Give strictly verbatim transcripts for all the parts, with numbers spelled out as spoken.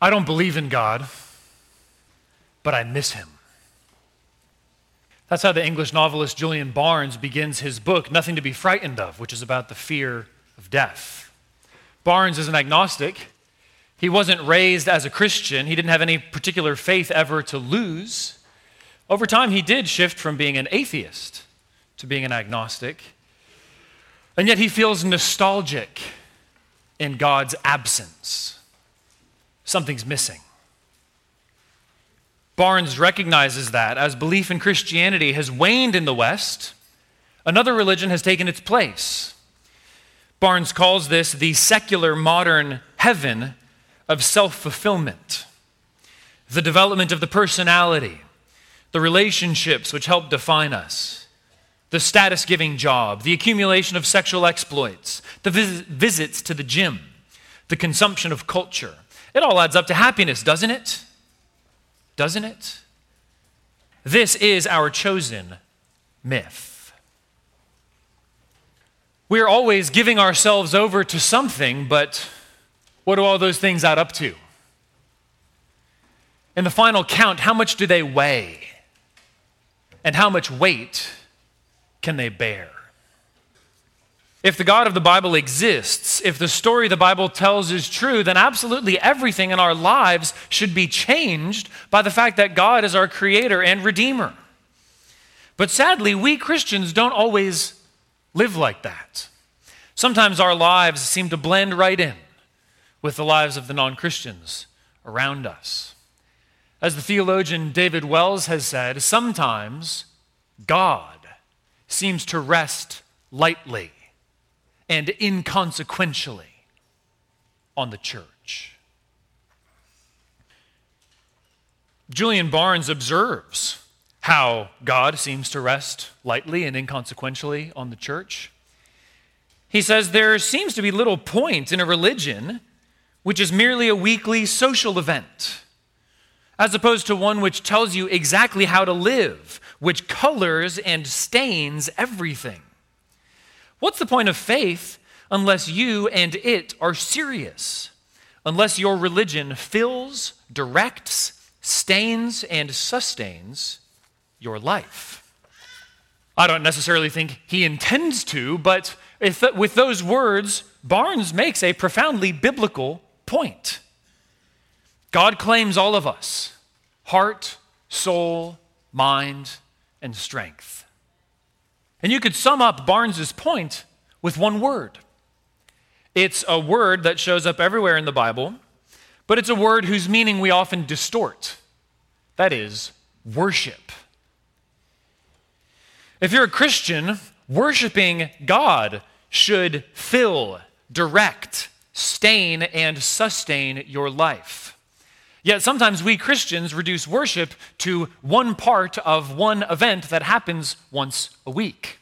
I don't believe in God, but I miss him. That's how the English novelist Julian Barnes begins his book, Nothing to be Frightened of, which is about the fear of death. Barnes is an agnostic. He wasn't raised as a Christian. He didn't have any particular faith ever to lose. Over time, he did shift from being an atheist to being an agnostic. And yet he feels nostalgic in God's absence. Something's missing. Barnes recognizes that as belief in Christianity has waned in the West, another religion has taken its place. Barnes calls this the secular modern heaven of self-fulfillment, the development of the personality, the relationships which help define us, the status-giving job, the accumulation of sexual exploits, the vis- visits to the gym, the consumption of culture. It all adds up to happiness, doesn't it? Doesn't it? This is our chosen myth. We're always giving ourselves over to something, but what do all those things add up to? In the final count, how much do they weigh? And how much weight can they bear? If the God of the Bible exists, if the story the Bible tells is true, then absolutely everything in our lives should be changed by the fact that God is our creator and redeemer. But sadly, we Christians don't always live like that. Sometimes our lives seem to blend right in with the lives of the non-Christians around us. As the theologian David Wells has said, sometimes God seems to rest lightly and inconsequentially on the church. Julian Barnes observes how God seems to rest lightly and inconsequentially on the church. He says there seems to be little point in a religion which is merely a weekly social event, as opposed to one which tells you exactly how to live, which colors and stains everything. What's the point of faith unless you and it are serious? Unless your religion fills, directs, stains, and sustains your life? I don't necessarily think he intends to, but if, with those words, Barnes makes a profoundly biblical point. God claims all of us: heart, soul, mind, and strength. And you could sum up Barnes's point with one word. It's a word that shows up everywhere in the Bible, but it's a word whose meaning we often distort. That is, worship. If you're a Christian, worshiping God should fill, direct, stain, and sustain your life. Yet sometimes we Christians reduce worship to one part of one event that happens once a week.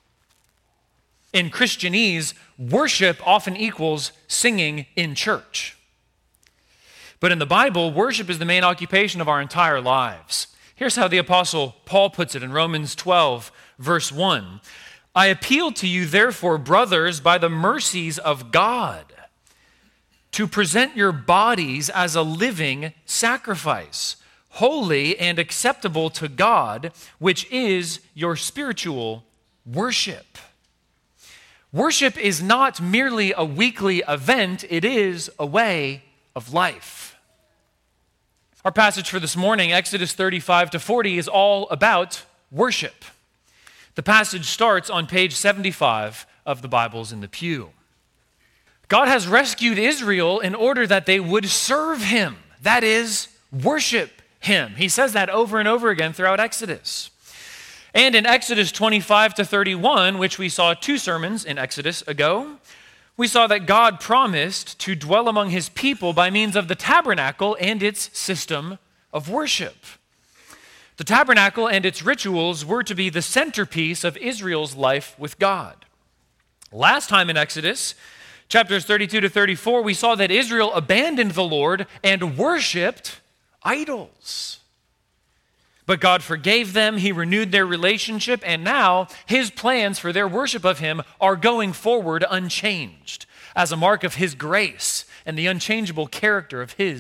In Christianese, worship often equals singing in church. But in the Bible, worship is the main occupation of our entire lives. Here's how the Apostle Paul puts it in Romans twelve, verse one. I appeal to you, therefore, brothers, by the mercies of God, to present your bodies as a living sacrifice, holy and acceptable to God, which is your spiritual worship. Worship is not merely a weekly event, it is a way of life. Our passage for this morning, Exodus thirty-five to forty, is all about worship. The passage starts on page seventy-five of the Bibles in the pew. God has rescued Israel in order that they would serve him, that is, worship him. He says that over and over again throughout Exodus. And in Exodus twenty-five to thirty-one, which we saw two sermons in Exodus ago, we saw that God promised to dwell among his people by means of the tabernacle and its system of worship. The tabernacle and its rituals were to be the centerpiece of Israel's life with God. Last time in Exodus, chapters thirty-two to thirty-four, we saw that Israel abandoned the Lord and worshiped idols. But God forgave them, he renewed their relationship, and now his plans for their worship of him are going forward unchanged, as a mark of his grace and the unchangeable character of his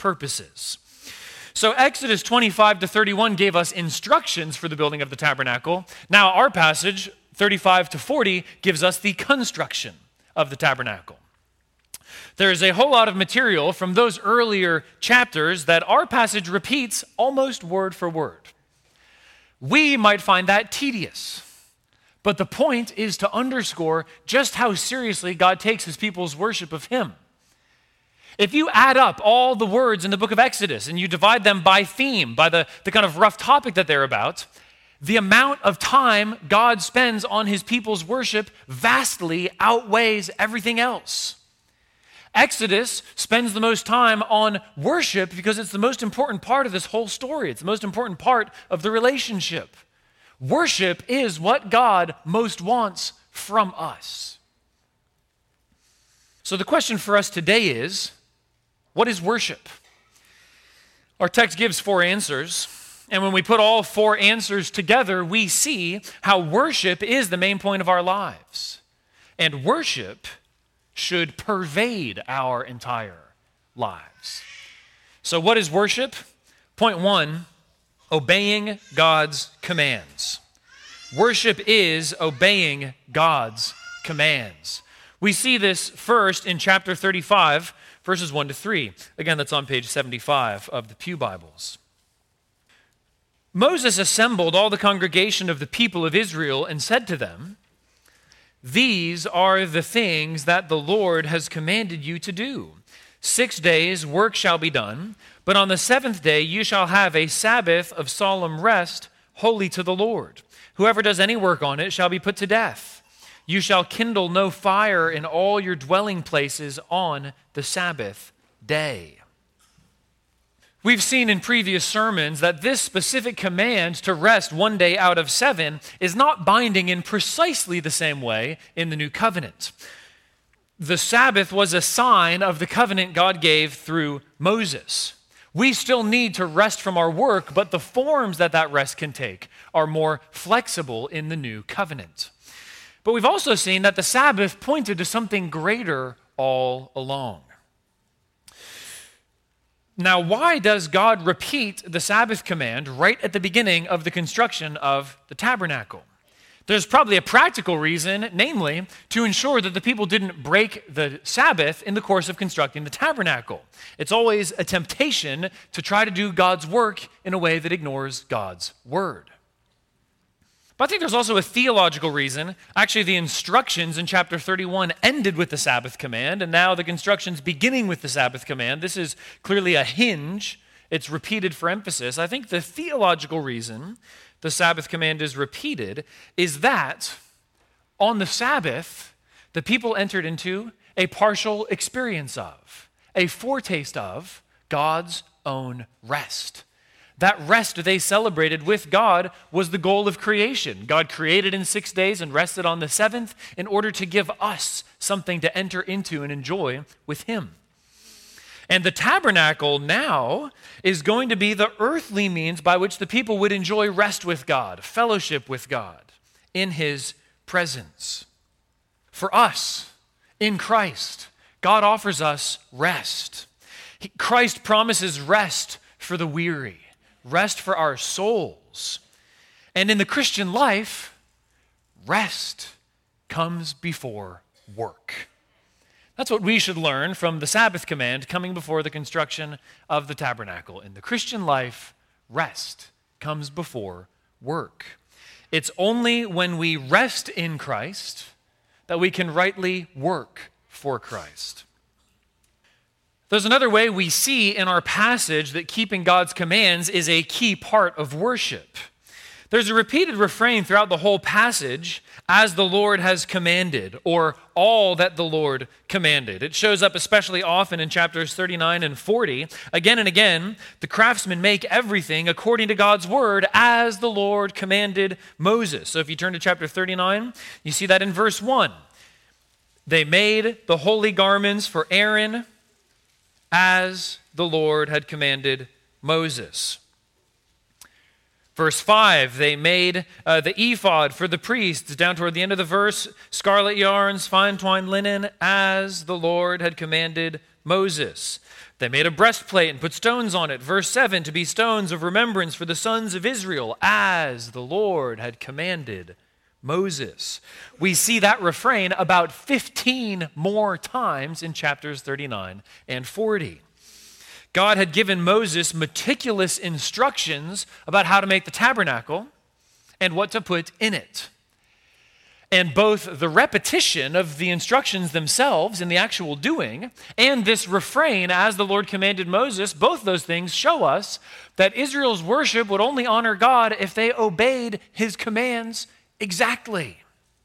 purposes. So Exodus twenty-five to thirty-one gave us instructions for the building of the tabernacle. Now our passage, thirty-five to forty, gives us the construction of the tabernacle. There is a whole lot of material from those earlier chapters that our passage repeats almost word for word. We might find that tedious, but the point is to underscore just how seriously God takes his people's worship of him. If you add up all the words in the book of Exodus and you divide them by theme, by the, the kind of rough topic that they're about, the amount of time God spends on his people's worship vastly outweighs everything else. Exodus spends the most time on worship because it's the most important part of this whole story. It's the most important part of the relationship. Worship is what God most wants from us. So the question for us today is, what is worship? Our text gives four answers, and when we put all four answers together, we see how worship is the main point of our lives. And worship should pervade our entire lives. So what is worship? Point one, obeying God's commands. Worship is obeying God's commands. We see this first in chapter thirty-five, verses one to three. Again, that's on page seventy-five of the Pew Bibles. Moses assembled all the congregation of the people of Israel and said to them, "These are the things that the Lord has commanded you to do. Six days work shall be done, but on the seventh day you shall have a Sabbath of solemn rest, holy to the Lord. Whoever does any work on it shall be put to death. You shall kindle no fire in all your dwelling places on the Sabbath day." We've seen in previous sermons that this specific command to rest one day out of seven is not binding in precisely the same way in the New Covenant. The Sabbath was a sign of the covenant God gave through Moses. We still need to rest from our work, but the forms that that rest can take are more flexible in the New Covenant. But we've also seen that the Sabbath pointed to something greater all along. Now, why does God repeat the Sabbath command right at the beginning of the construction of the tabernacle? There's probably a practical reason, namely, to ensure that the people didn't break the Sabbath in the course of constructing the tabernacle. It's always a temptation to try to do God's work in a way that ignores God's word. But I think there's also a theological reason. Actually, the instructions in chapter thirty-one ended with the Sabbath command, and now the construction's beginning with the Sabbath command. This is clearly a hinge. It's repeated for emphasis. I think the theological reason the Sabbath command is repeated is that on the Sabbath, the people entered into a partial experience of, a foretaste of God's own rest. That rest they celebrated with God was the goal of creation. God created in six days and rested on the seventh in order to give us something to enter into and enjoy with him. And the tabernacle now is going to be the earthly means by which the people would enjoy rest with God, fellowship with God in his presence. For us, in Christ, God offers us rest. He, Christ promises rest for the weary, rest for our souls. And in the Christian life, rest comes before work. That's what we should learn from the Sabbath command coming before the construction of the tabernacle. In the Christian life, rest comes before work. It's only when we rest in Christ that we can rightly work for Christ. There's another way we see in our passage that keeping God's commands is a key part of worship. There's a repeated refrain throughout the whole passage, "as the Lord has commanded," or "all that the Lord commanded." It shows up especially often in chapters thirty-nine and forty. Again and again, the craftsmen make everything according to God's word, as the Lord commanded Moses. So if you turn to chapter thirty-nine, you see that in verse one. They made the holy garments for Aaron, as the Lord had commanded Moses. Verse five, they made uh, the ephod for the priests, down toward the end of the verse, scarlet yarns, fine twined linen, as the Lord had commanded Moses. They made a breastplate and put stones on it. Verse seven, to be stones of remembrance for the sons of Israel, as the Lord had commanded Moses. We see that refrain about fifteen more times in chapters thirty-nine and forty. God had given Moses meticulous instructions about how to make the tabernacle and what to put in it. And both the repetition of the instructions themselves in the actual doing and this refrain, as the Lord commanded Moses, both those things show us that Israel's worship would only honor God if they obeyed his commands exactly.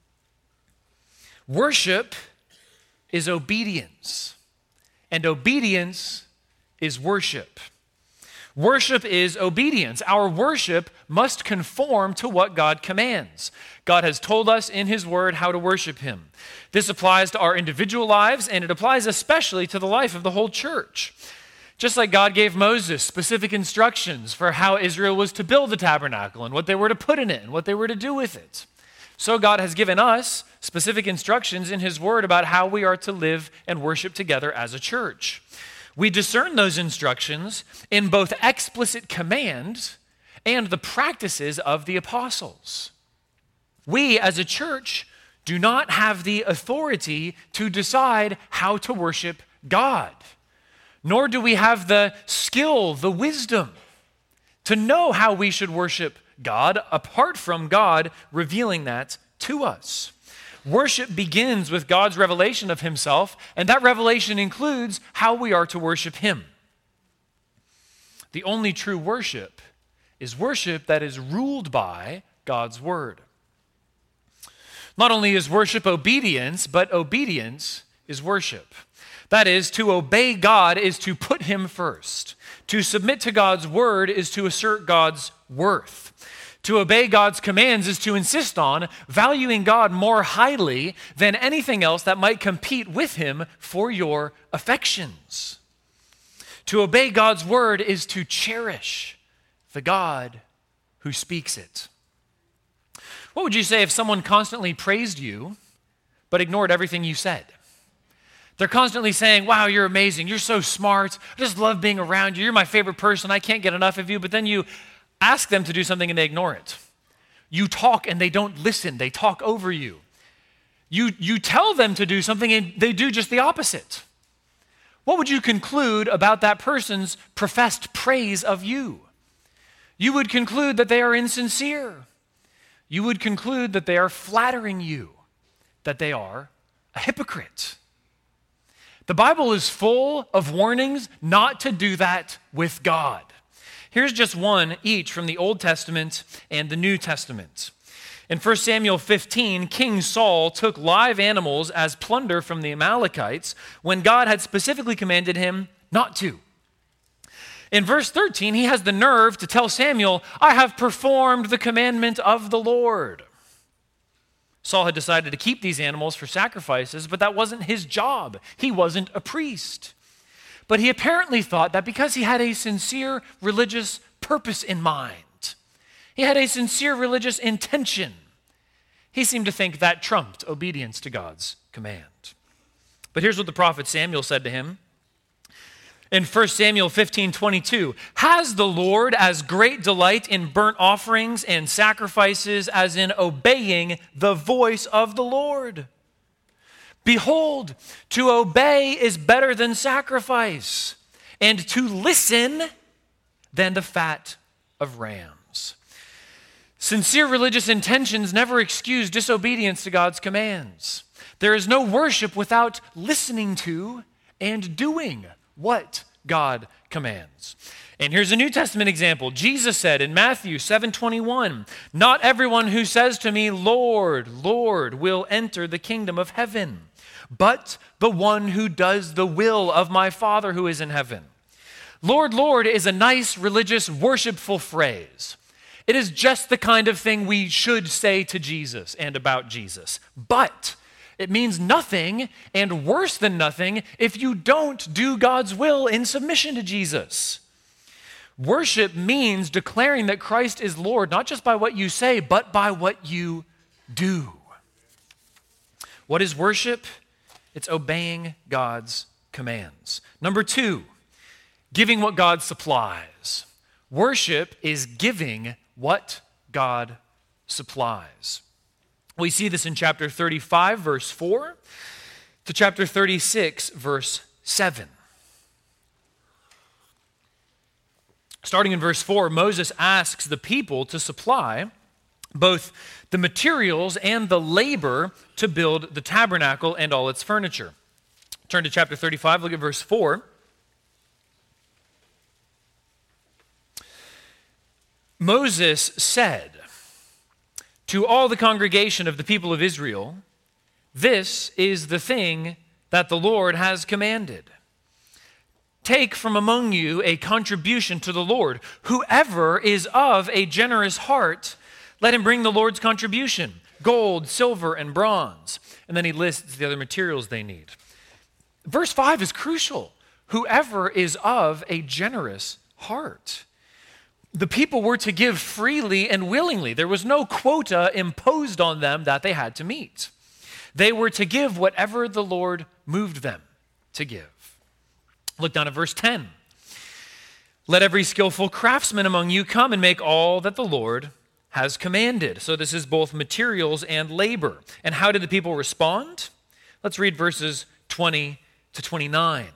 Worship is obedience, and obedience is worship. Worship is obedience. Our worship must conform to what God commands. God has told us in his word how to worship him. This applies to our individual lives, and it applies especially to the life of the whole church. Just like God gave Moses specific instructions for how Israel was to build the tabernacle and what they were to put in it and what they were to do with it, so God has given us specific instructions in his word about how we are to live and worship together as a church. We discern those instructions in both explicit command and the practices of the apostles. We as a church do not have the authority to decide how to worship God, nor do we have the skill, the wisdom to know how we should worship God apart from God revealing that to us. Worship begins with God's revelation of himself, and that revelation includes how we are to worship him. The only true worship is worship that is ruled by God's word. Not only is worship obedience, but obedience is worship. That is, to obey God is to put him first. To submit to God's word is to assert God's worth. To obey God's commands is to insist on valuing God more highly than anything else that might compete with him for your affections. To obey God's word is to cherish the God who speaks it. What would you say if someone constantly praised you but ignored everything you said? They're constantly saying, wow, you're amazing, you're so smart, I just love being around you, you're my favorite person, I can't get enough of you, but then you ask them to do something and they ignore it. You talk and they don't listen. They talk over you. You, you tell them to do something and they do just the opposite. What would you conclude about that person's professed praise of you? You would conclude that they are insincere. You would conclude that they are flattering you, that they are a hypocrite. The Bible is full of warnings not to do that with God. Here's just one each from the Old Testament and the New Testament. In First Samuel fifteen, King Saul took live animals as plunder from the Amalekites when God had specifically commanded him not to. In verse thirteen, he has the nerve to tell Samuel, I have performed the commandment of the Lord. Saul had decided to keep these animals for sacrifices, but that wasn't his job. He wasn't a priest. But he apparently thought that because he had a sincere religious purpose in mind, he had a sincere religious intention, he seemed to think that trumped obedience to God's command. But here's what the prophet Samuel said to him. In First Samuel fifteen twenty-two, has the Lord as great delight in burnt offerings and sacrifices as in obeying the voice of the Lord? Behold, to obey is better than sacrifice, and to listen than the fat of rams. Sincere religious intentions never excuse disobedience to God's commands. There is no worship without listening to and doing what God commands. And here's a New Testament example. Jesus said in Matthew seven twenty-one, not everyone who says to me, Lord, Lord, will enter the kingdom of heaven, but the one who does the will of my Father who is in heaven. Lord, Lord is a nice, religious, worshipful phrase. It is just the kind of thing we should say to Jesus and about Jesus. But it means nothing, and worse than nothing, if you don't do God's will in submission to Jesus. Worship means declaring that Christ is Lord, not just by what you say, but by what you do. What is worship? It's obeying God's commands. Number two, giving what God supplies. Worship is giving what God supplies. We see this in chapter thirty-five, verse four, to chapter thirty-six, verse seven. Starting in verse four, Moses asks the people to supply both the materials and the labor to build the tabernacle and all its furniture. Turn to chapter thirty-five, look at verse four. Moses said to all the congregation of the people of Israel, "This is the thing that the Lord has commanded. Take from among you a contribution to the Lord. Whoever is of a generous heart, let him bring the Lord's contribution, gold, silver, and bronze." And then he lists the other materials they need. Verse five is crucial. Whoever is of a generous heart. The people were to give freely and willingly. There was no quota imposed on them that they had to meet. They were to give whatever the Lord moved them to give. Look down at verse ten. "Let every skillful craftsman among you come and make all that the Lord has commanded." So this is both materials and labor. And how did the people respond? Let's read verses twenty to twenty-nine.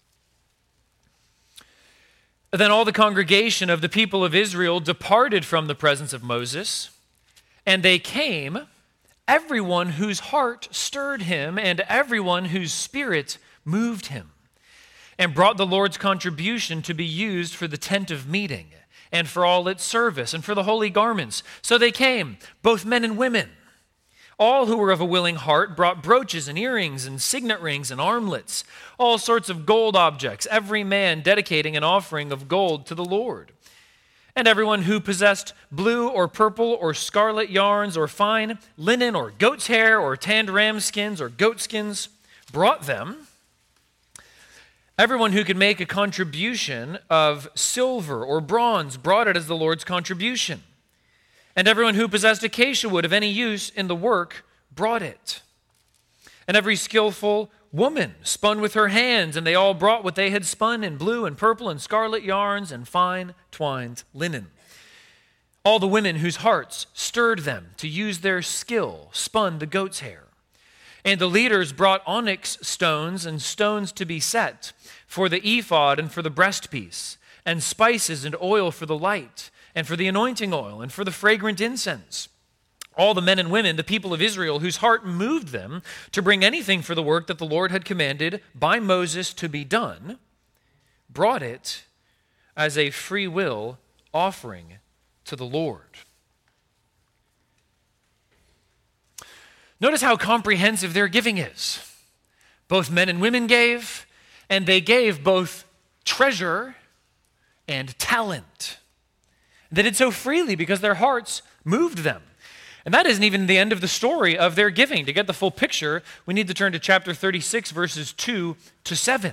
"Then all the congregation of the people of Israel departed from the presence of Moses, and they came, everyone whose heart stirred him and everyone whose spirit moved him, and brought the Lord's contribution to be used for the tent of meeting and for all its service and for the holy garments. So they came, both men and women. All who were of a willing heart brought brooches and earrings and signet rings and armlets, all sorts of gold objects, every man dedicating an offering of gold to the Lord. And everyone who possessed blue or purple or scarlet yarns or fine linen or goat's hair or tanned ram skins or goat skins brought them. Everyone who could make a contribution of silver or bronze brought it as the Lord's contribution. And everyone who possessed acacia wood of any use in the work brought it. And every skillful woman spun with her hands, and they all brought what they had spun in blue and purple and scarlet yarns and fine twined linen. All the women whose hearts stirred them to use their skill spun the goat's hair. And the leaders brought onyx stones and stones to be set for the ephod and for the breastpiece, and spices and oil for the light, and for the anointing oil, and for the fragrant incense. All the men and women, the people of Israel, whose heart moved them to bring anything for the work that the Lord had commanded by Moses to be done, brought it as a free will offering to the Lord. Notice how comprehensive their giving is. Both men and women gave, and they gave both treasure and talent. They did so freely because their hearts moved them. And that isn't even the end of the story of their giving. To get the full picture, we need to turn to chapter thirty-six, verses two to seven.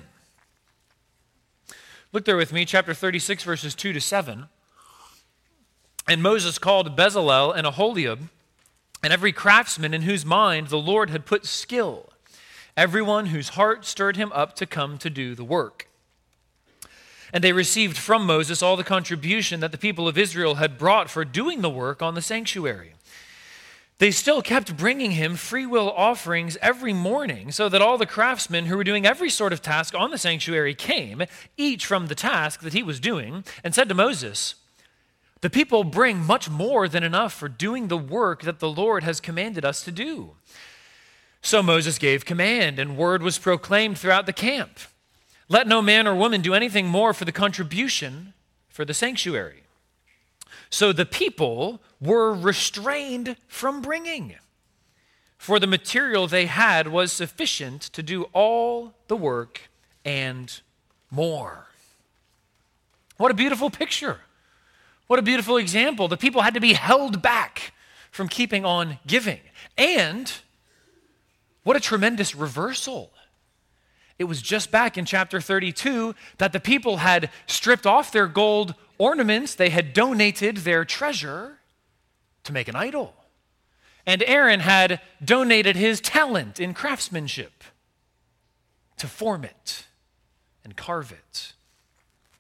Look there with me, chapter thirty-six, verses two to seven. "And Moses called Bezalel and Aholiab, and every craftsman in whose mind the Lord had put skill, everyone whose heart stirred him up to come to do the work. And they received from Moses all the contribution that the people of Israel had brought for doing the work on the sanctuary. They still kept bringing him free will offerings every morning, so that all the craftsmen who were doing every sort of task on the sanctuary came, each from the task that he was doing, and said to Moses, 'The people bring much more than enough for doing the work that the Lord has commanded us to do.' So Moses gave command, and word was proclaimed throughout the camp. 'Let no man or woman do anything more for the contribution for the sanctuary.' So the people were restrained from bringing, for the material they had was sufficient to do all the work and more." What a beautiful picture. What a beautiful example. The people had to be held back from keeping on giving. And what a tremendous reversal. It was just back in chapter thirty-two that the people had stripped off their gold ornaments. They had donated their treasure to make an idol. And Aaron had donated his talent in craftsmanship to form it and carve it.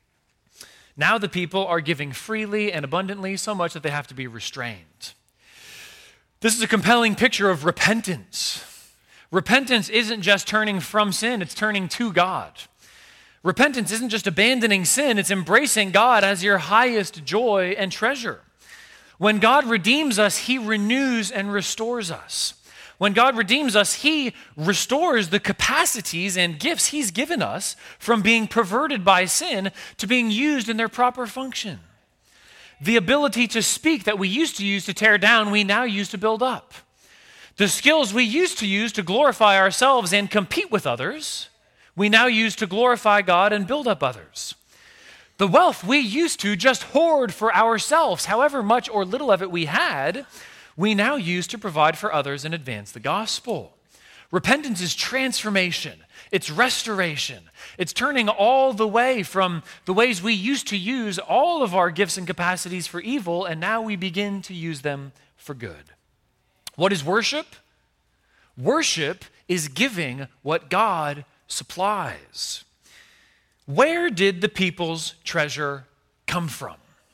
Now the people are giving freely and abundantly, so much that they have to be restrained. This is a compelling picture of repentance. Repentance isn't just turning from sin, it's turning to God. Repentance isn't just abandoning sin, it's embracing God as your highest joy and treasure. When God redeems us, he renews and restores us. When God redeems us, he restores the capacities and gifts he's given us from being perverted by sin to being used in their proper function. The ability to speak that we used to use to tear down, we now use to build up. The skills we used to use to glorify ourselves and compete with others, we now use to glorify God and build up others. The wealth we used to just hoard for ourselves, however much or little of it we had, we now use to provide for others and advance the gospel. Repentance is transformation. It's restoration. It's turning all the way from the ways we used to use all of our gifts and capacities for evil, and now we begin to use them for good. What is worship? Worship is giving what God supplies. Where did the people's treasure come from?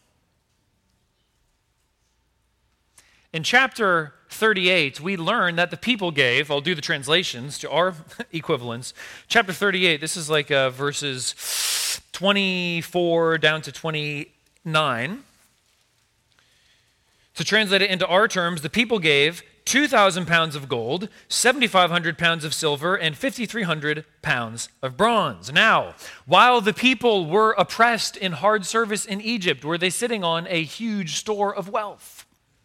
In chapter thirty-eight, we learn that the people gave, I'll do the translations to our equivalents. Chapter thirty-eight, this is like uh, verses twenty-four down to twenty-nine. To translate it into our terms, the people gave two thousand pounds of gold, seven thousand five hundred pounds of silver, and five thousand three hundred pounds of bronze. Now, while the people were oppressed in hard service in Egypt, were they sitting on a huge store of wealth?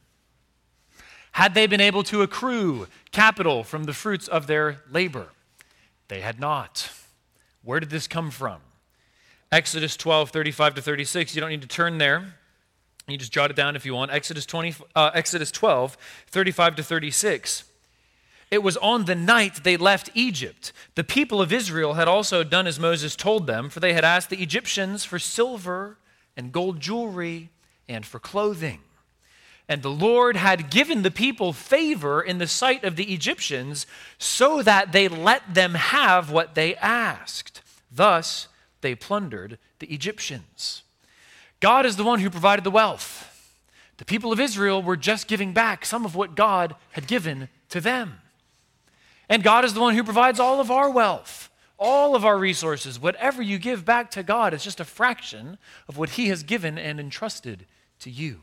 Had they been able to accrue capital from the fruits of their labor? They had not. Where did this come from? Exodus twelve, thirty-five to thirty-six. You don't need to turn there. You just jot it down if you want. Exodus twenty, uh, Exodus twelve, thirty-five to thirty-six. It was on the night they left Egypt. The people of Israel had also done as Moses told them, for they had asked the Egyptians for silver and gold jewelry and for clothing. And the Lord had given the people favor in the sight of the Egyptians so that they let them have what they asked. Thus, they plundered the Egyptians. God is the one who provided the wealth. The people of Israel were just giving back some of what God had given to them. And God is the one who provides all of our wealth, all of our resources. Whatever you give back to God is just a fraction of what he has given and entrusted to you.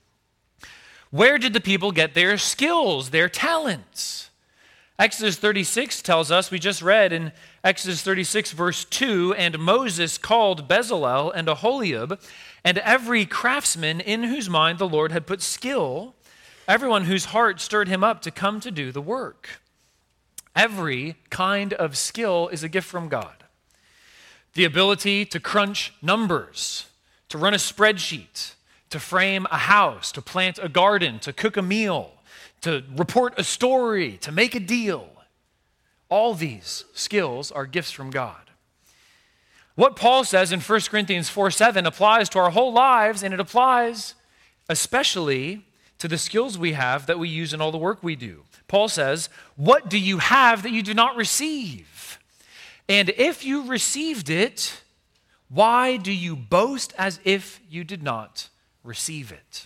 Where did the people get their skills, their talents? Exodus thirty-six tells us, we just read in Exodus thirty-six verse two, and Moses called Bezalel and Aholiab and every craftsman in whose mind the Lord had put skill, everyone whose heart stirred him up to come to do the work. Every kind of skill is a gift from God. The ability to crunch numbers, to run a spreadsheet, to frame a house, to plant a garden, to cook a meal, to report a story, to make a deal. All these skills are gifts from God. What Paul says in First Corinthians four seven applies to our whole lives, and it applies especially to the skills we have that we use in all the work we do. Paul says, "What do you have that you do not receive? And if you received it, why do you boast as if you did not receive it?"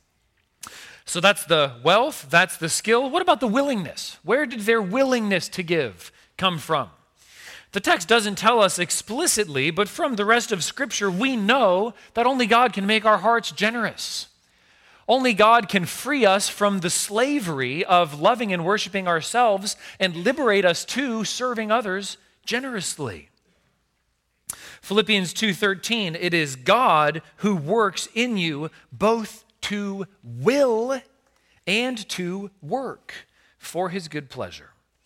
So that's the wealth, that's the skill. What about the willingness? Where did their willingness to give come from? The text doesn't tell us explicitly, but from the rest of Scripture, we know that only God can make our hearts generous. Only God can free us from the slavery of loving and worshiping ourselves and liberate us to serving others generously. Philippians two thirteen, it is God who works in you both to will and to work for his good pleasure.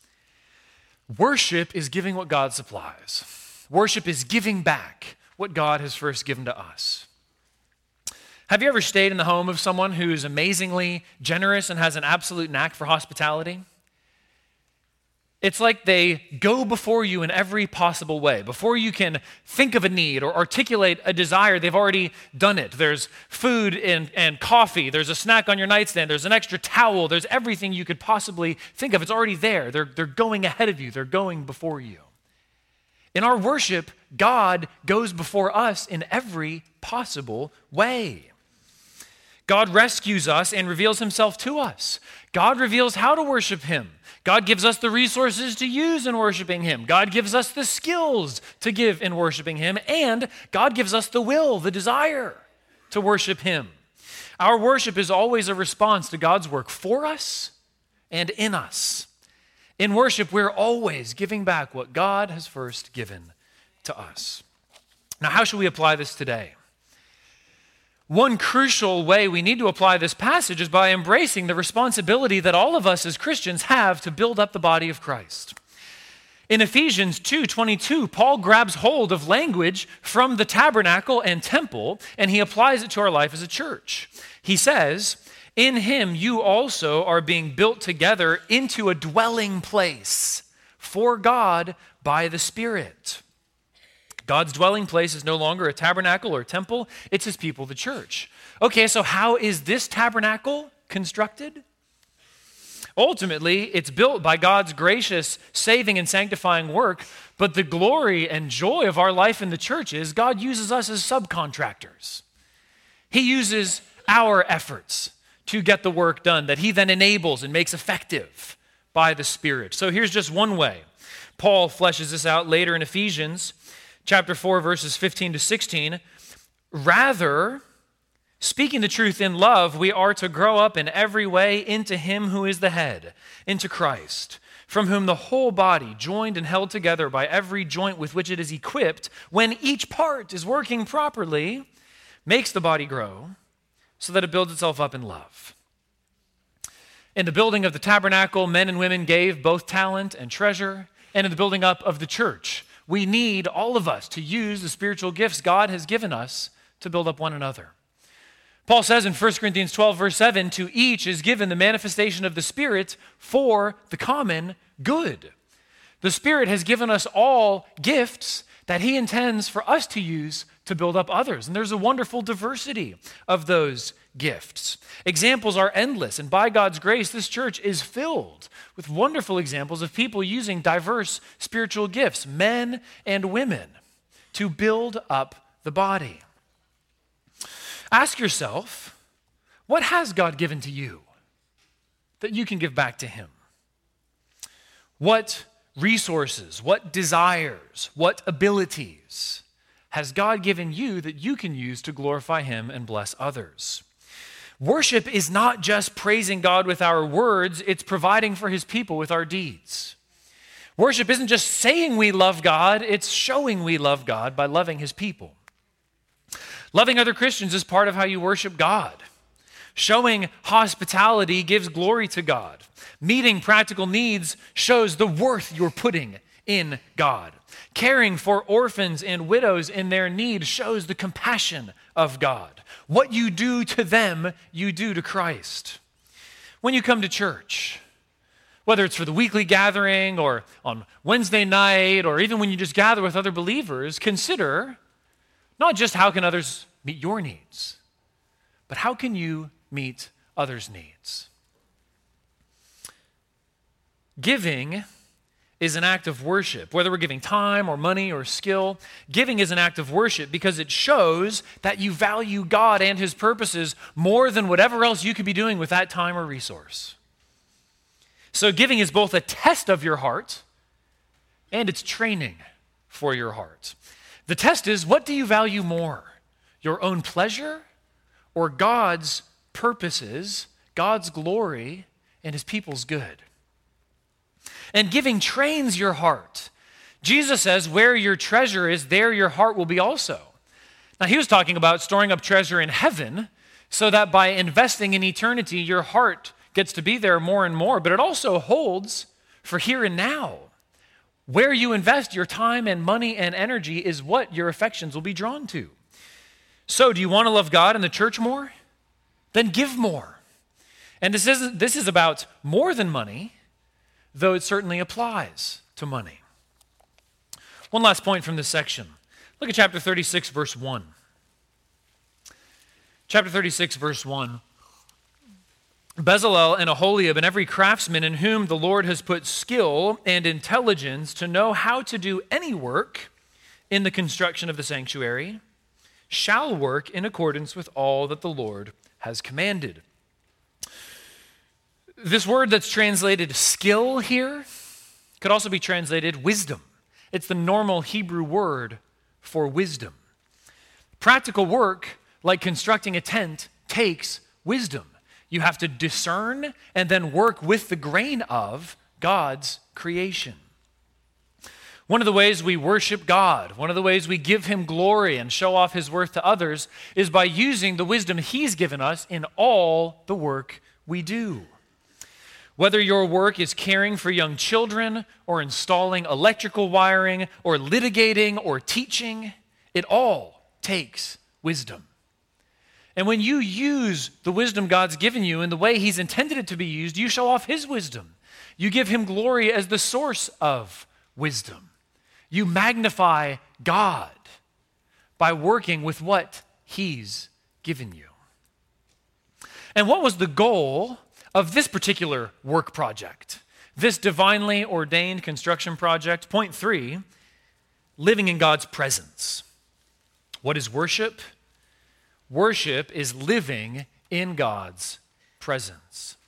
Worship is giving what God supplies. Worship is giving back what God has first given to us. Have you ever stayed in the home of someone who is amazingly generous and has an absolute knack for hospitality? It's like they go before you in every possible way. Before you can think of a need or articulate a desire, they've already done it. There's food and, and coffee. There's a snack on your nightstand. There's an extra towel. There's everything you could possibly think of. It's already there. They're, they're going ahead of you. They're going before you. In our worship, God goes before us in every possible way. God rescues us and reveals himself to us. God reveals how to worship him. God gives us the resources to use in worshiping him. God gives us the skills to give in worshiping him. And God gives us the will, the desire to worship him. Our worship is always a response to God's work for us and in us. In worship, we're always giving back what God has first given to us. Now, how should we apply this today? One crucial way we need to apply this passage is by embracing the responsibility that all of us as Christians have to build up the body of Christ. In Ephesians two twenty-two, Paul grabs hold of language from the tabernacle and temple, and he applies it to our life as a church. He says, "In him you also are being built together into a dwelling place for God by the Spirit." God's dwelling place is no longer a tabernacle or a temple, it's his people, the church. Okay, so how is this tabernacle constructed? Ultimately, it's built by God's gracious, saving, and sanctifying work, but the glory and joy of our life in the church is God uses us as subcontractors. He uses our efforts to get the work done that he then enables and makes effective by the Spirit. So here's just one way. Paul fleshes this out later in Ephesians chapter four, verses fifteen to sixteen. Rather, speaking the truth in love, we are to grow up in every way into him who is the head, into Christ, from whom the whole body, joined and held together by every joint with which it is equipped, when each part is working properly, makes the body grow so that it builds itself up in love. In the building of the tabernacle, men and women gave both talent and treasure, and in the building up of the church, we need, all of us, to use the spiritual gifts God has given us to build up one another. Paul says in First Corinthians twelve, verse seven, to each is given the manifestation of the Spirit for the common good. The Spirit has given us all gifts that he intends for us to use to build up others. And there's a wonderful diversity of those gifts. Examples are endless, and by God's grace, this church is filled with wonderful examples of people using diverse spiritual gifts, men and women, to build up the body. Ask yourself, what has God given to you that you can give back to him? What resources, what desires, what abilities has God given you that you can use to glorify him and bless others? Worship is not just praising God with our words, it's providing for his people with our deeds. Worship isn't just saying we love God, it's showing we love God by loving his people. Loving other Christians is part of how you worship God. Showing hospitality gives glory to God. Meeting practical needs shows the worth you're putting in God. Caring for orphans and widows in their need shows the compassion of God. What you do to them, you do to Christ. When you come to church, whether it's for the weekly gathering or on Wednesday night, or even when you just gather with other believers, consider not just how can others meet your needs, but how can you meet others' needs? Giving is an act of worship. Whether we're giving time or money or skill, giving is an act of worship because it shows that you value God and his purposes more than whatever else you could be doing with that time or resource. So giving is both a test of your heart and it's training for your heart. The test is, what do you value more? Your own pleasure or God's purposes, God's glory, and his people's good? And giving trains your heart. Jesus says, where your treasure is, there your heart will be also. Now, he was talking about storing up treasure in heaven so that by investing in eternity, your heart gets to be there more and more, but it also holds for here and now. Where you invest your time and money and energy is what your affections will be drawn to. So, do you want to love God and the church more? Then give more. And this isn't, this is about more than money, though it certainly applies to money. One last point from this section. Look at chapter thirty-six, verse one. Chapter thirty-six, verse one. Bezalel and Aholiab and every craftsman in whom the Lord has put skill and intelligence to know how to do any work in the construction of the sanctuary shall work in accordance with all that the Lord has commanded. This word that's translated skill here could also be translated wisdom. It's the normal Hebrew word for wisdom. Practical work, like constructing a tent, takes wisdom. You have to discern and then work with the grain of God's creation. One of the ways we worship God, one of the ways we give him glory and show off his worth to others is by using the wisdom he's given us in all the work we do. Whether your work is caring for young children or installing electrical wiring or litigating or teaching, it all takes wisdom. And when you use the wisdom God's given you in the way he's intended it to be used, you show off his wisdom. You give him glory as the source of wisdom. You magnify God by working with what he's given you. And what was the goal of this particular work project? This divinely ordained construction project? Point three, living in God's presence. What is worship? Worship is living in God's presence.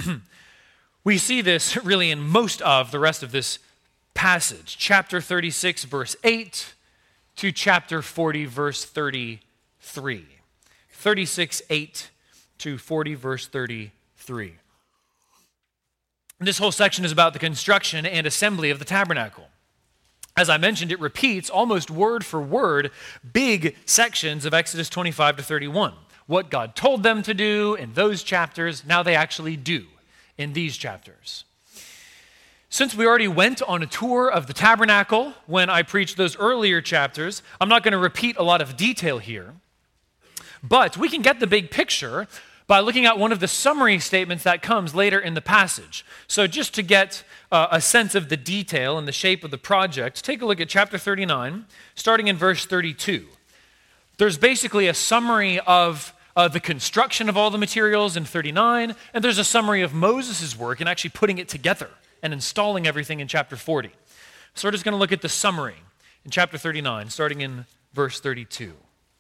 We see this really in most of the rest of this passage. Chapter thirty-six, verse eight to chapter forty, verse thirty-three. thirty-six, eight to forty, verse thirty-three. This whole section is about the construction and assembly of the tabernacle. As I mentioned, it repeats almost word for word big sections of Exodus twenty-five to thirty-one. What God told them to do in those chapters, now they actually do in these chapters. Since we already went on a tour of the tabernacle when I preached those earlier chapters, I'm not going to repeat a lot of detail here, but we can get the big picture by looking at one of the summary statements that comes later in the passage. So just to get uh, a sense of the detail and the shape of the project, take a look at chapter thirty-nine, starting in verse thirty-two. There's basically a summary of uh, the construction of all the materials in thirty-nine, and there's a summary of Moses' work in actually putting it together and installing everything in chapter forty. So we're just going to look at the summary in chapter thirty-nine, starting in verse thirty-two.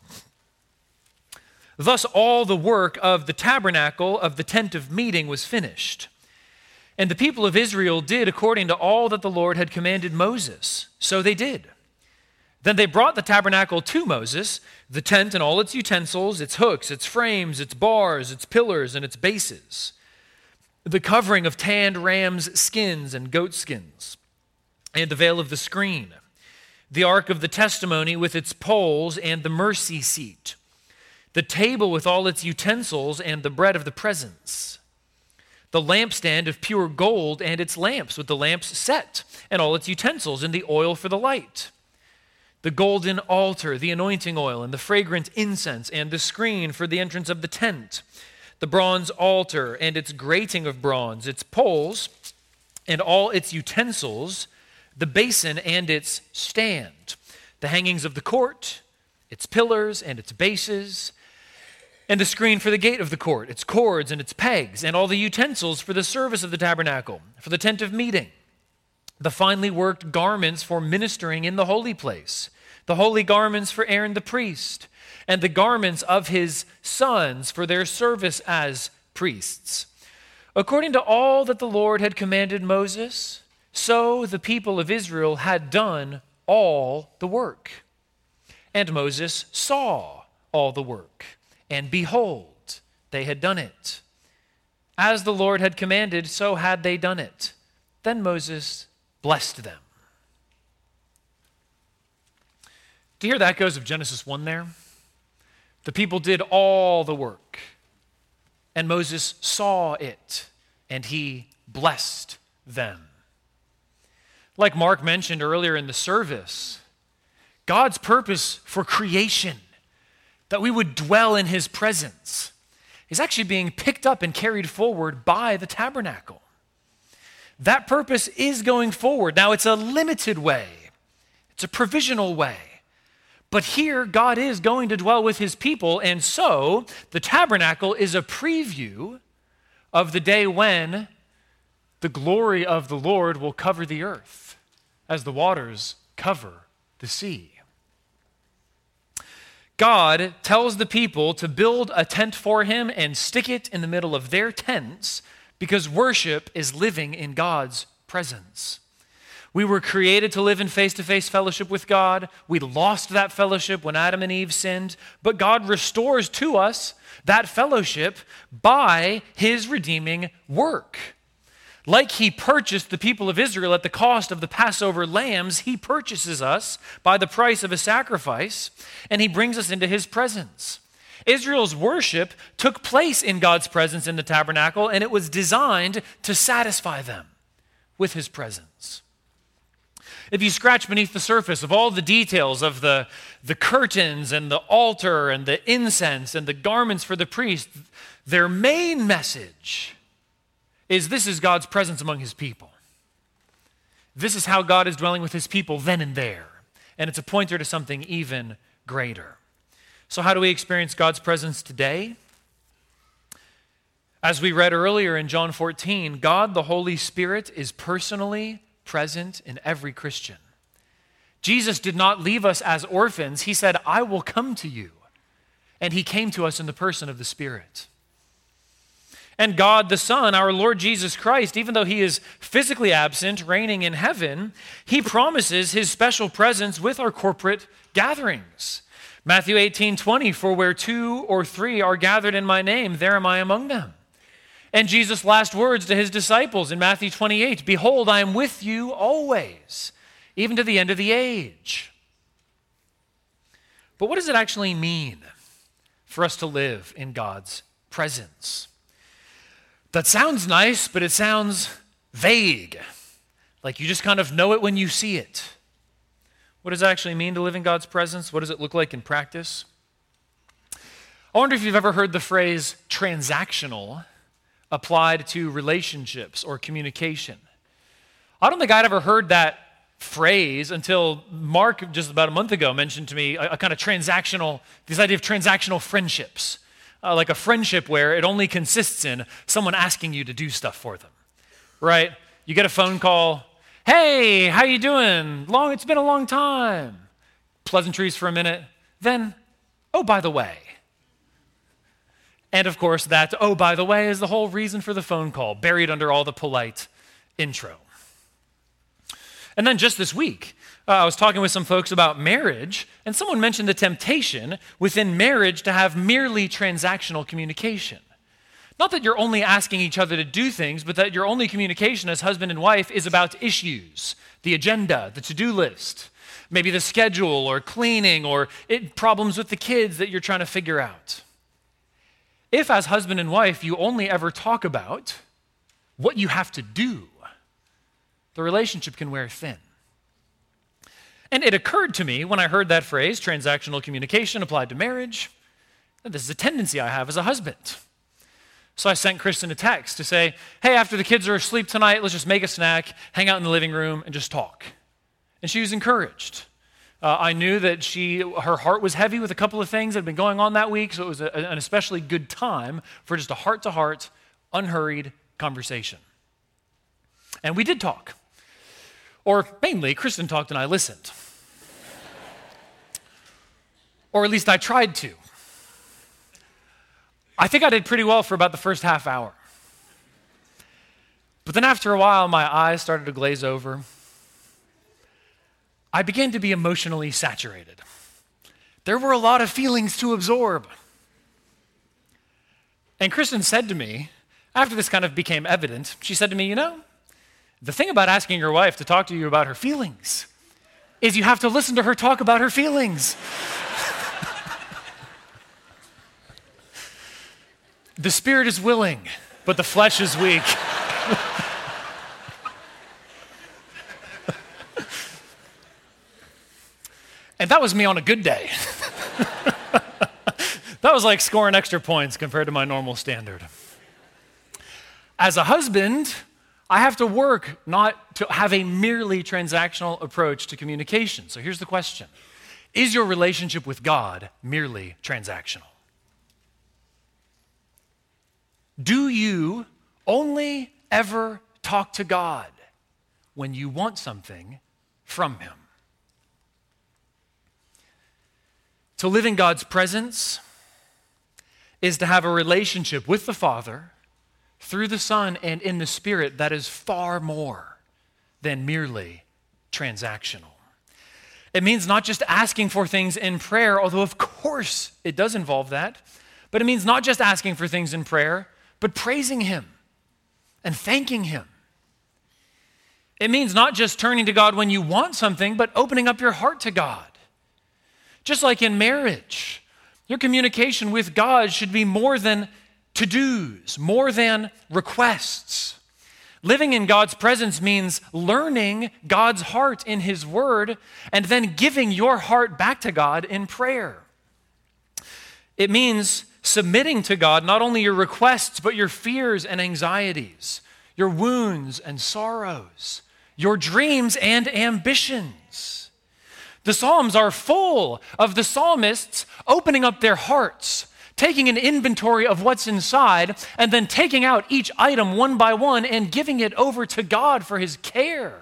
Thus all the work of the tabernacle of the tent of meeting was finished. And the people of Israel did according to all that the Lord had commanded Moses. So they did. Then they brought the tabernacle to Moses, the tent and all its utensils, its hooks, its frames, its bars, its pillars, and its bases, the covering of tanned rams' skins and goat skins, and the veil of the screen, the ark of the testimony with its poles and the mercy seat, the table with all its utensils and the bread of the presence, the lampstand of pure gold and its lamps with the lamps set and all its utensils and the oil for the light, the golden altar, the anointing oil and the fragrant incense and the screen for the entrance of the tent, the bronze altar and its grating of bronze, its poles and all its utensils, the basin and its stand, the hangings of the court, its pillars and its bases, and the screen for the gate of the court, its cords and its pegs, and all the utensils for the service of the tabernacle, for the tent of meeting, the finely worked garments for ministering in the holy place, the holy garments for Aaron the priest, and the garments of his sons for their service as priests. According to all that the Lord had commanded Moses, so the people of Israel had done all the work. And Moses saw all the work. And behold, they had done it. As the Lord had commanded, so had they done it. Then Moses blessed them. Do you hear the echoes of Genesis one there? The people did all the work, and Moses saw it, and he blessed them. Like Mark mentioned earlier in the service, God's purpose for creation, that we would dwell in his presence, is actually being picked up and carried forward by the tabernacle. That purpose is going forward. Now, it's a limited way. It's a provisional way. But here, God is going to dwell with his people, and so the tabernacle is a preview of the day when the glory of the Lord will cover the earth as the waters cover the sea. God tells the people to build a tent for him and stick it in the middle of their tents because worship is living in God's presence. We were created to live in face-to-face fellowship with God. We lost that fellowship when Adam and Eve sinned, but God restores to us that fellowship by his redeeming work. Like he purchased the people of Israel at the cost of the Passover lambs, he purchases us by the price of a sacrifice, and he brings us into his presence. Israel's worship took place in God's presence in the tabernacle, and it was designed to satisfy them with his presence. If you scratch beneath the surface of all the details of the, the curtains and the altar and the incense and the garments for the priest, their main message is this is God's presence among his people. This is how God is dwelling with his people then and there. And it's a pointer to something even greater. So how do we experience God's presence today? As we read earlier in John fourteen, God the Holy Spirit is personally present in every Christian. Jesus did not leave us as orphans. He said, I will come to you. And he came to us in the person of the Spirit. And God the Son, our Lord Jesus Christ, even though he is physically absent, reigning in heaven, he promises his special presence with our corporate gatherings. Matthew eighteen twenty, for where two or three are gathered in my name, there am I among them. And Jesus' last words to his disciples in Matthew twenty-eight, behold, I am with you always, even to the end of the age. But what does it actually mean for us to live in God's presence? That sounds nice, but it sounds vague. Like you just kind of know it when you see it. What does it actually mean to live in God's presence? What does it look like in practice? I wonder if you've ever heard the phrase transactional applied to relationships or communication. I don't think I'd ever heard that phrase until Mark, just about a month ago, mentioned to me a, a kind of transactional, this idea of transactional friendships. Uh, like a friendship where it only consists in someone asking you to do stuff for them, right? You get a phone call, hey, how you doing? Long, it's been a long time. Pleasantries for a minute. Then, oh, by the way. And of course, that, oh, by the way, is the whole reason for the phone call, buried under all the polite intro. And then just this week, uh, I was talking with some folks about marriage, and someone mentioned the temptation within marriage to have merely transactional communication. Not that you're only asking each other to do things, but that your only communication as husband and wife is about issues, the agenda, the to-do list, maybe the schedule or cleaning or it, problems with the kids that you're trying to figure out. If as husband and wife you only ever talk about what you have to do, the relationship can wear thin. And it occurred to me when I heard that phrase, transactional communication applied to marriage, that this is a tendency I have as a husband. So I sent Kristen a text to say, hey, after the kids are asleep tonight, let's just make a snack, hang out in the living room, and just talk. And she was encouraged. Uh, I knew that she, her heart was heavy with a couple of things that had been going on that week, so it was a, an especially good time for just a heart-to-heart, unhurried conversation. And we did talk. Or mainly, Kristen talked and I listened. Or at least I tried to. I think I did pretty well for about the first half hour. But then after a while, my eyes started to glaze over. I began to be emotionally saturated. There were a lot of feelings to absorb. And Kristen said to me, after this kind of became evident, she said to me, you know, the thing about asking your wife to talk to you about her feelings is you have to listen to her talk about her feelings. The spirit is willing, but the flesh is weak. And that was me on a good day. That was like scoring extra points compared to my normal standard. As a husband, I have to work not to have a merely transactional approach to communication. So here's the question. Is your relationship with God merely transactional? Do you Only ever talk to God when you want something from him. To live in God's presence is to have a relationship with the Father through the Son and in the Spirit that is far more than merely transactional. It means not just asking for things in prayer, although of course it does involve that, but it means not just asking for things in prayer, but praising him and thanking him. It means not just turning to God when you want something, but opening up your heart to God. Just like in marriage, your communication with God should be more than to-dos, more than requests. Living in God's presence means learning God's heart in his word and then giving your heart back to God in prayer. It means submitting to God not only your requests, but your fears and anxieties, your wounds and sorrows, your dreams and ambitions. The Psalms are full of the psalmists opening up their hearts, taking an inventory of what's inside, and then taking out each item one by one and giving it over to God for his care.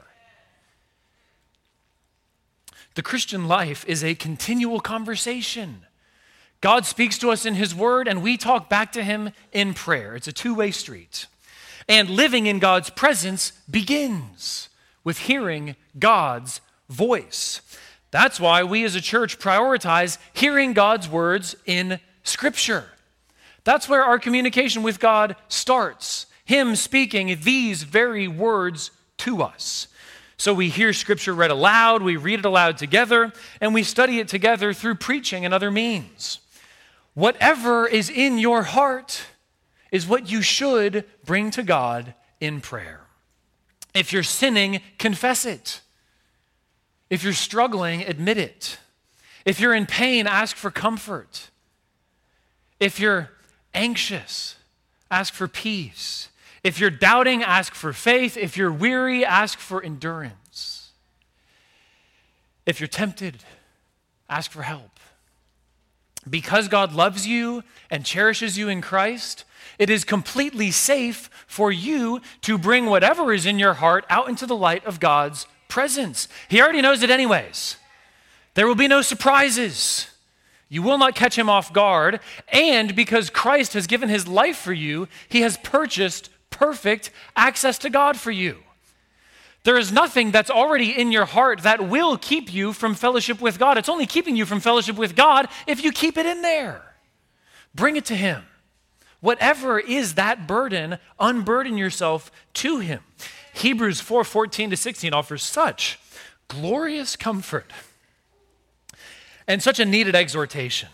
The Christian life is a continual conversation. God speaks to us in his word, and we talk back to him in prayer. It's a two-way street. And living in God's presence begins with hearing God's voice. That's why we as a church prioritize hearing God's words in Scripture. That's where our communication with God starts, him speaking these very words to us. So we hear Scripture read aloud, we read it aloud together, and we study it together through preaching and other means. Whatever is in your heart is what you should bring to God in prayer. If you're sinning, confess it. If you're struggling, admit it. If you're in pain, ask for comfort. If you're anxious, ask for peace. If you're doubting, ask for faith. If you're weary, ask for endurance. If you're tempted, ask for help. Because God loves you and cherishes you in Christ, it is completely safe for you to bring whatever is in your heart out into the light of God's presence. He already knows it anyways. There will be no surprises. You will not catch him off guard. And because Christ has given his life for you, he has purchased perfect access to God for you. There is nothing that's already in your heart that will keep you from fellowship with God. It's only keeping you from fellowship with God if you keep it in there. Bring it to him. Whatever is that burden, unburden yourself to him. Hebrews four fourteen to sixteen offers such glorious comfort and such a needed exhortation.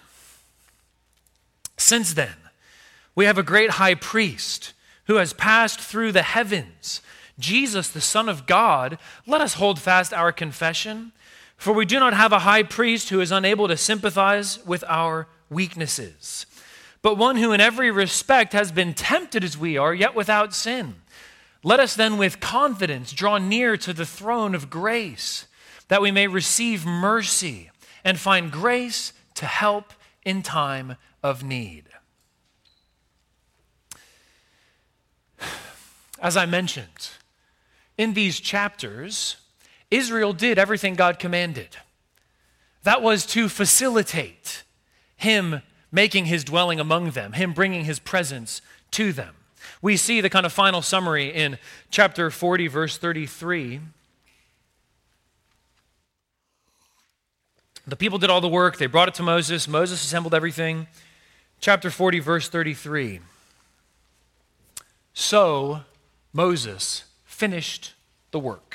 Since then, we have a great high priest who has passed through the heavens, Jesus, the Son of God. Let us hold fast our confession, for we do not have a high priest who is unable to sympathize with our weaknesses, but one who in every respect has been tempted as we are, yet without sin. Let us then with confidence draw near to the throne of grace, that we may receive mercy and find grace to help in time of need. As I mentioned, in these chapters, Israel did everything God commanded. That was to facilitate him making his dwelling among them, him bringing his presence to them. We see the kind of final summary in chapter forty, verse thirty-three. The people did all the work. They brought it to Moses. Moses assembled everything. Chapter forty, verse thirty-three. So Moses finished the work.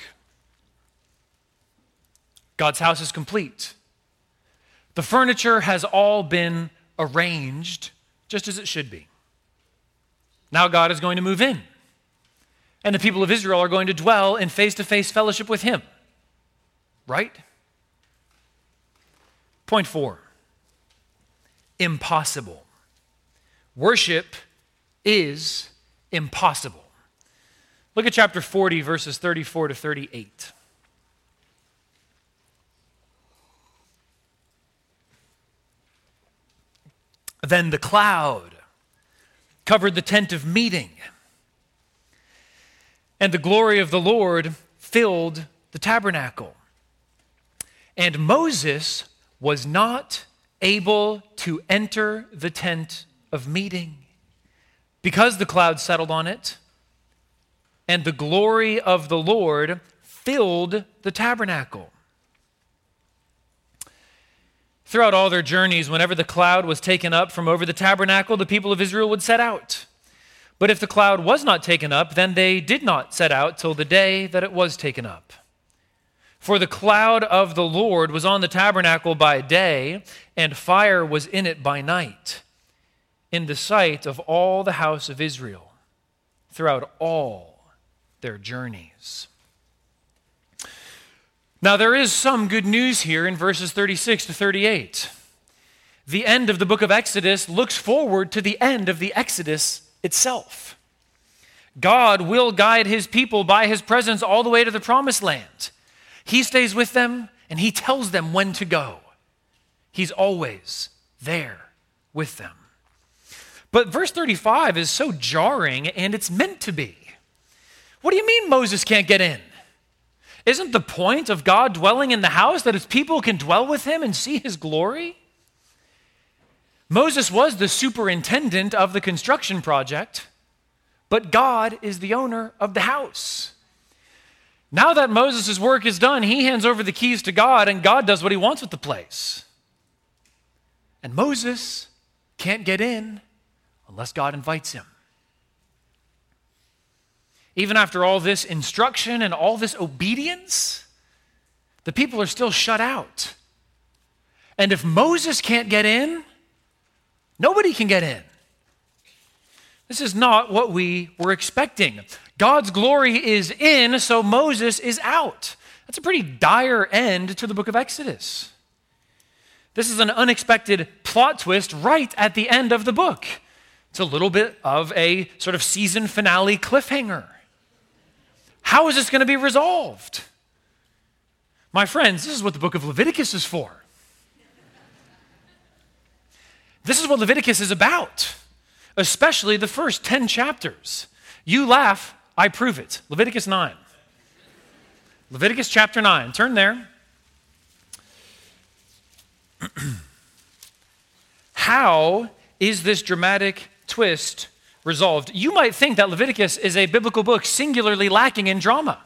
God's house is complete. The furniture has all been arranged just as it should be. Now God is going to move in, and the people of Israel are going to dwell in face-to-face fellowship with him. Right? Point four. Impossible. Worship is impossible. Look at chapter forty, verses thirty-four to thirty-eight. Then the cloud covered the tent of meeting, And the glory of the Lord filled the tabernacle. And Moses was not able to enter the tent of meeting because the cloud settled on it, and the glory of the Lord filled the tabernacle. Throughout all their journeys, whenever the cloud was taken up from over the tabernacle, the people of Israel would set out. But if the cloud was not taken up, then they did not set out till the day that it was taken up. For the cloud of the Lord was on the tabernacle by day, and fire was in it by night, in the sight of all the house of Israel, throughout all their journeys. Now there is some good news here in verses thirty-six to thirty-eight. The end of the book of Exodus looks forward to the end of the Exodus itself. God will guide his people by his presence all the way to the promised land. He stays with them and he tells them when to go. He's always there with them. But verse thirty-five is so jarring, and it's meant to be. What do you mean Moses can't get in? Isn't the point of God dwelling in the house that his people can dwell with him and see his glory? Moses was the superintendent of the construction project, but God is the owner of the house. Now that Moses' work is done, he hands over the keys to God, and God does what he wants with the place. And Moses can't get in unless God invites him. Even after all this instruction and all this obedience, the people are still shut out. And if Moses can't get in, nobody can get in. This is not what we were expecting. God's glory is in, so Moses is out. That's a pretty dire end to the book of Exodus. This is an unexpected plot twist right at the end of the book. It's a little bit of a sort of season finale cliffhanger. How is this going to be resolved? My friends, this is what the book of Leviticus is for. This is what Leviticus is about, especially the first ten chapters. You laugh, I prove it. Leviticus nine. Leviticus chapter nine. Turn there. How is this dramatic twist resolved? You might think that Leviticus is a biblical book singularly lacking in drama.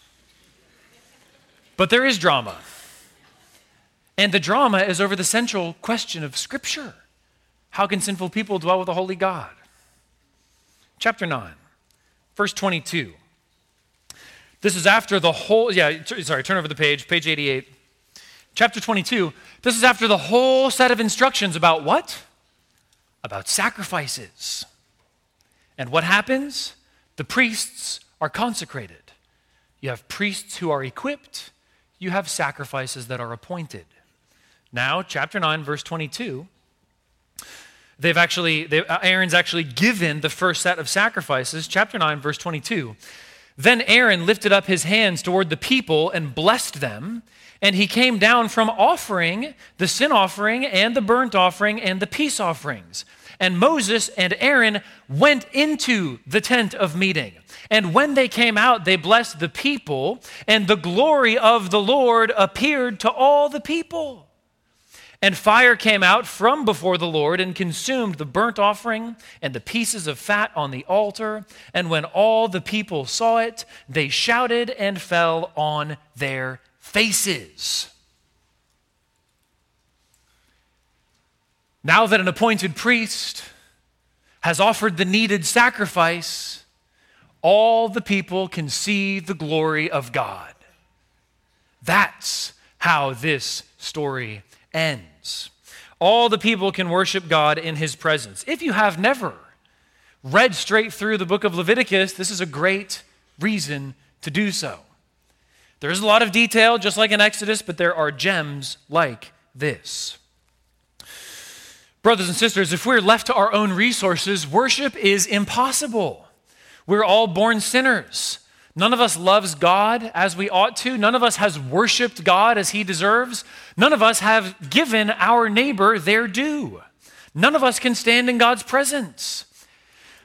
But there is drama. And the drama is over the central question of Scripture. How can sinful people dwell with a holy God? Chapter nine, verse twenty-two. This is after the whole, yeah, sorry, turn over the page, page eighty-eight. Chapter twenty-two, this is after the whole set of instructions about what? About sacrifices. And what happens? The priests are consecrated. You have priests who are equipped. You have sacrifices that are appointed. Now, chapter nine, verse twenty-two, they've actually, they, Aaron's actually given the first set of sacrifices. Chapter nine, verse twenty-two. Then Aaron lifted up his hands toward the people and blessed them, and he came down from offering the sin offering and the burnt offering and the peace offerings. And Moses and Aaron went into the tent of meeting. And when they came out, they blessed the people, and the glory of the Lord appeared to all the people. And fire came out from before the Lord and consumed the burnt offering and the pieces of fat on the altar. And when all the people saw it, they shouted and fell on their faces. Now that an appointed priest has offered the needed sacrifice, all the people can see the glory of God. That's how this story ends. All the people can worship God in his presence. If you have never read straight through the book of Leviticus, this is a great reason to do so. There's a lot of detail, just like in Exodus, but there are gems like this. Brothers and sisters, if we're left to our own resources, worship is impossible. We're all born sinners. None of us loves God as we ought to. None of us has worshiped God as he deserves. None of us have given our neighbor their due. None of us can stand in God's presence.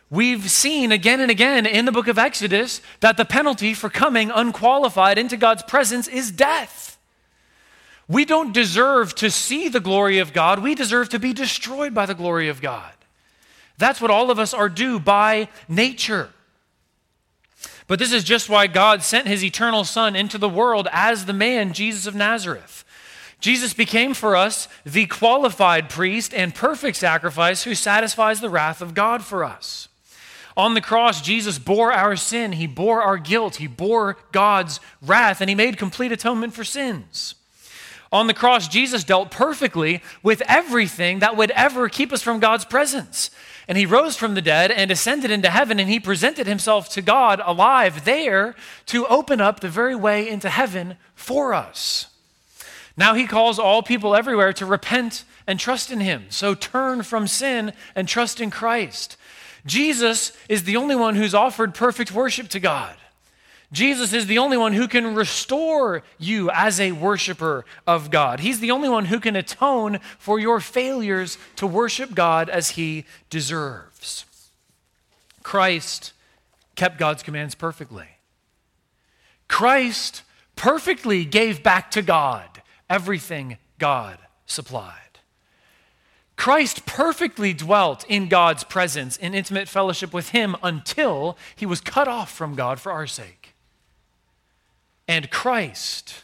We've seen again and again in the book of Exodus that the penalty for coming unqualified into God's presence is death. We don't deserve to see the glory of God. We deserve to be destroyed by the glory of God. That's what all of us are due by nature. But this is just why God sent his eternal Son into the world as the man, Jesus of Nazareth. Jesus became for us the qualified priest and perfect sacrifice who satisfies the wrath of God for us. On the cross, Jesus bore our sin, he bore our guilt, he bore God's wrath, and he made complete atonement for sins. On the cross, Jesus dealt perfectly with everything that would ever keep us from God's presence. And he rose from the dead and ascended into heaven, and he presented himself to God alive there to open up the very way into heaven for us. Now he calls all people everywhere to repent and trust in him. So turn from sin and trust in Christ. Jesus is the only one who's offered perfect worship to God. Jesus is the only one who can restore you as a worshiper of God. He's the only one who can atone for your failures to worship God as he deserves. Christ kept God's commands perfectly. Christ perfectly gave back to God everything God supplied. Christ perfectly dwelt in God's presence in intimate fellowship with him until he was cut off from God for our sake. And Christ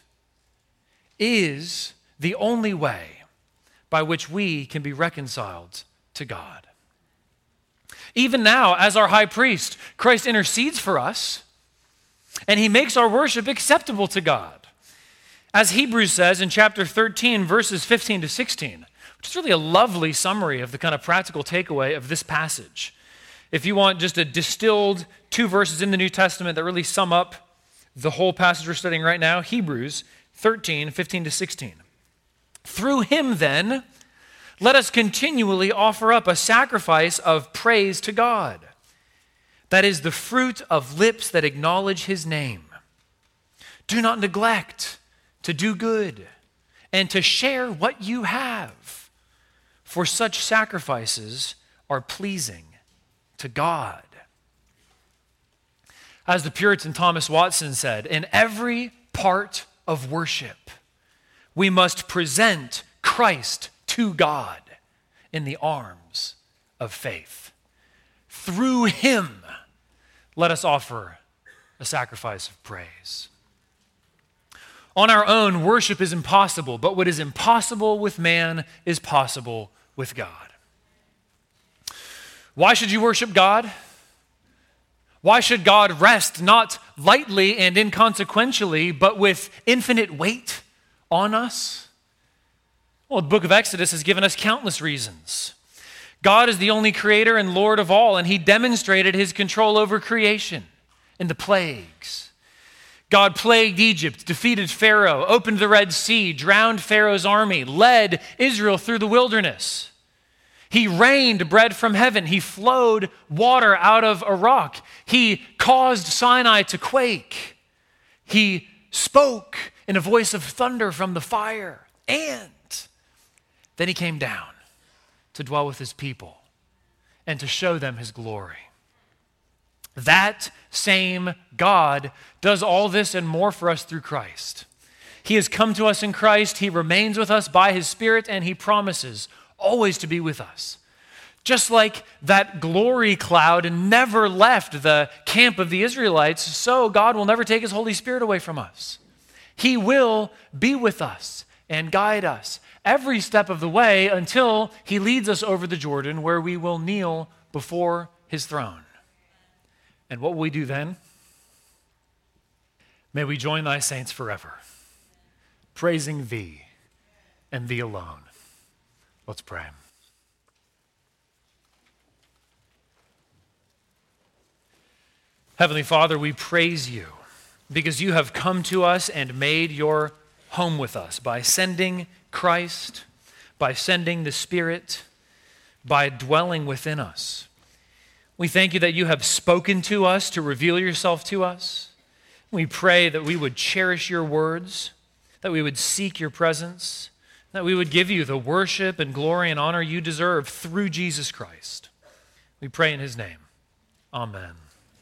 is the only way by which we can be reconciled to God. Even now, as our high priest, Christ intercedes for us, and he makes our worship acceptable to God. As Hebrews says in chapter thirteen, verses fifteen to sixteen, which is really a lovely summary of the kind of practical takeaway of this passage. If you want just a distilled two verses in the New Testament that really sum up the whole passage we're studying right now, Hebrews thirteen, fifteen to sixteen. Through him, then, let us continually offer up a sacrifice of praise to God. That is the fruit of lips that acknowledge his name. Do not neglect to do good and to share what you have, for such sacrifices are pleasing to God. As the Puritan Thomas Watson said, in every part of worship, we must present Christ to God in the arms of faith. Through him, let us offer a sacrifice of praise. On our own, worship is impossible, but what is impossible with man is possible with God. Why should you worship God? Why should God rest not lightly and inconsequentially, but with infinite weight on us? Well, the book of Exodus has given us countless reasons. God is the only creator and Lord of all, and he demonstrated his control over creation in the plagues. God plagued Egypt, defeated Pharaoh, opened the Red Sea, drowned Pharaoh's army, led Israel through the wilderness. He rained bread from heaven. He flowed water out of a rock. He caused Sinai to quake. He spoke in a voice of thunder from the fire. And then he came down to dwell with his people and to show them his glory. That same God does all this and more for us through Christ. He has come to us in Christ. He remains with us by his Spirit, and he promises always to be with us. Just like that glory cloud never left the camp of the Israelites, so God will never take his Holy Spirit away from us. He will be with us and guide us every step of the way until he leads us over the Jordan, where we will kneel before his throne. And what will we do then? May we join thy saints forever, praising thee and thee alone. Let's pray. Heavenly Father, we praise you because you have come to us and made your home with us by sending Christ, by sending the Spirit, by dwelling within us. We thank you that you have spoken to us to reveal yourself to us. We pray that we would cherish your words, that we would seek your presence, that we would give you the worship and glory and honor you deserve through Jesus Christ. We pray in his name. Amen.